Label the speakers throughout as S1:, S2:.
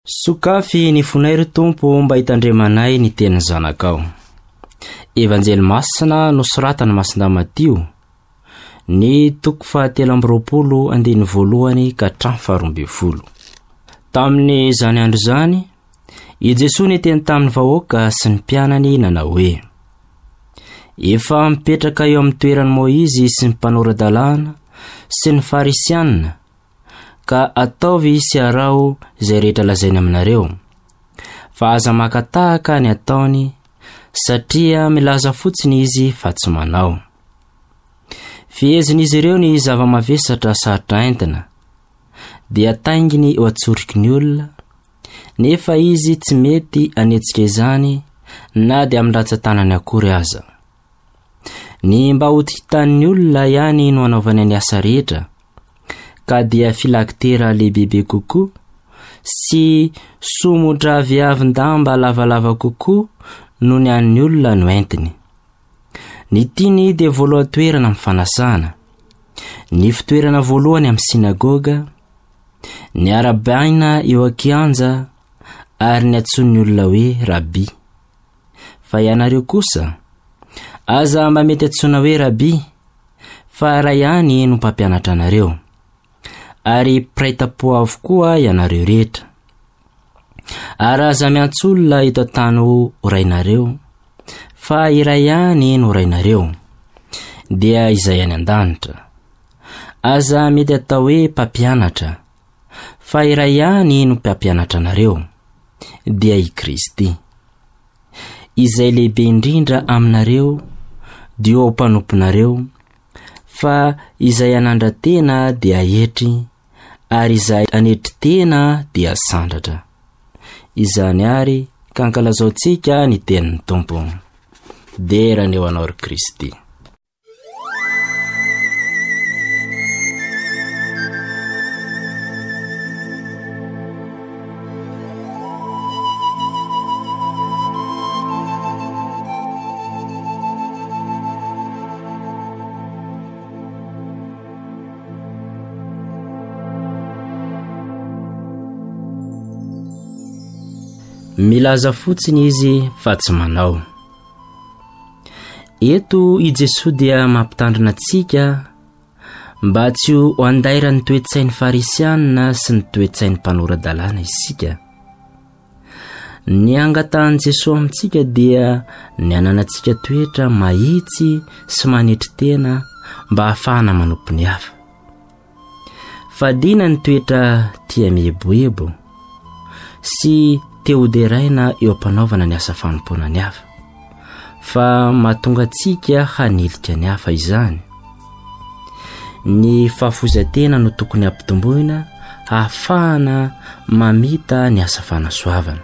S1: Sokafy ny fonay ry Tompo mba hitandremanay ny teniny zanakao. Evanjely Masina nosoratana Masinda Matio ny 7:20 Tamin'ny zany andro zany, i Jesosy niteny tamin'ny vahoaka sy ny mpianany nanao hoe: efa mipetraka eo amin'ny toeran'i Moizy sy ny mpanorandalàna sy ny farisianina, ka ataovy sy arao izay rehetra lazainy aminareo, fa aza makatahaka ny ataony, satria milaza fotsiny izy fa tsy manao. Fihezin'izy ireo ny zava-mavesatra sarotra entina, dia tainginy eo atsoriky ny olona, nefa izy tsy mety anetsika izany na dia amin'ny ratsan-tanany akory aza. Ny mba ho hitan'ny olona ihany no anaovany ny asa rehetra, ka dia filakitera lehibe kokoa sy somotra viavin-damba lavalava kokoa no ny an'ny olona no entiny. Ny tiany dia voalohan-toerana amin'ny fanasana, ny fitoerana voalohany amin'ny sinagoga, ny arabaina eo an-kianja, ary ny antsoin'ny olona hoe rabi. Fa ianareo kosa, aza mba mety antsoina hoe rabi, fa raha ihany no mpampianatra anareo, ary mpiray-tam-po avokoa ianareo rehetra. Ary aza miantso olona eto an-tany ho rainareo, fa iray ihany no rainareo, dia izay any an-danitra. Aza mety atao hoe mpampianatra, fa iray ihany no mpampianatra anareo, dia i Kristy. Izay lehibe indrindra aminareo dia ao mpanomponareo, fa izay anandra tena dia etry, ary izay anetry tena dia sandratra. Izany ary ka ankalazaontsika ny tenin'ny Tompo. Dera ny eo anao ry Kristy. Milaza fotsiny izy fa tsy manao. Eto i Jesosy dia mampitandrina antsika mba tsy ho andaira ny toe-tsain'ny farisianina sy ny toe-tsain'ny mpanoran-dalàna isika. Ny angatahan'i Jesosy amintsika dia ny ananantsika toetra mahitsy sy manetry tena mba hahafahana manompo ny hafa. Fadina ny toetra tia mihebohebo sy teoderaina eo ampanaovana ny asa fanompoana ny hafa, fa mahatonga antsika hanilika ny hafa izany. Ny fahafozatena no tokony ampitomboina hahafahana mamita ny asa fanasoavana.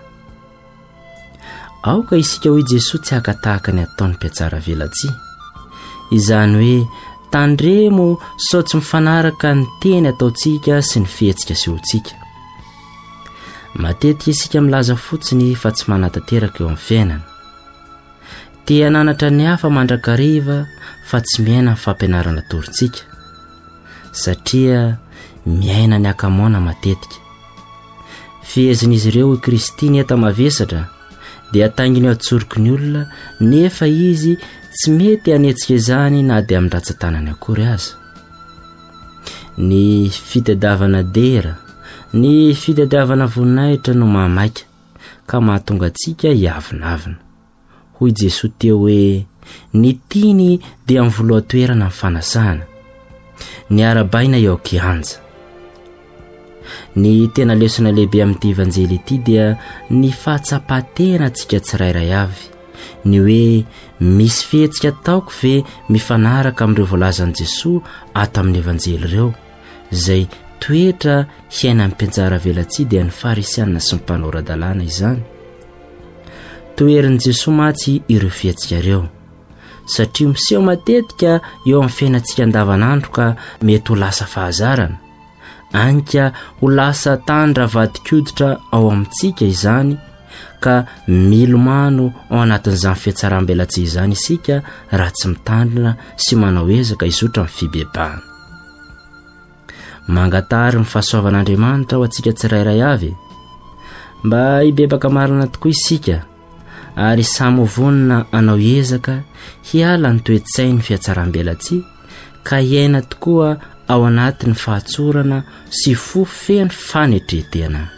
S1: Aoka isika hoy Jesosy tsy hakatahaka ny ataon'ny mpiatsara velatsia, izany hoe tandremo sao tsy mifanaraka ny teny ataontsika sy ny fihetsika sehontsika. Matetika isika milaza fotsiny fa tsy manatanteraka eo amin'ny fiainana. Tia nanatra ny hafa mandrakariva fa tsy miaina ny fampianarana torintsika, satria miaina ny akamoana matetika. Fihezin'izy ireo i Kristy ny enta mavesatra dia tainginy eo atsoriky ny olona, nefa izy tsy mety anetsika izany na dia amin'ny ratsan-tanany akory aza. Ny fitadiavana dera, ny fitadiavana voninahitra no mahamaika, ka mahatonga antsika hiavinavina. Hoy Jesosy teo hoe ny tiany dia amin'ny voalohan-toerana amin'ny fanasana, ny arabaina eo an-kianja. Ny tena lesona lehibe amin'ity evanjely ity dia ny fahatsapatena antsika tsirairay avy, ny hoe misy fihetsika taoko ve mifanaraka amin'ireo voalazan'i Jesosy ato amin'ny evanjely ireo, izay toetra hiaina amin'ny mpianjara velatsia dia ny farisianina sy ny mpanoran-dalàna izany. Toerin'i Jesosy matsy ireo fihetsika ireo, satria miseho matetika eo amin'ny fiainantsika andavanandro ka mety ho lasa fahazarana, anka ho lasa tandra vadikoditra ao amintsika izany, ka milomano ao anatin'izany fiatsaram-belatsia izany isika raha tsy mitandrina sy manao ezaka izotra amin'ny fibebahana. Mangatary ny fahasoavan'Andriamanitra ho antsika tsirairay avy, mba hibebaka marina tokoa isika ary samy vonina anao ezaka hiala ny toe-tsainy fiatsaram-belatsia ka hiaina tokoa ao anatin'ny fahatsorana sy fofeny fanetretena.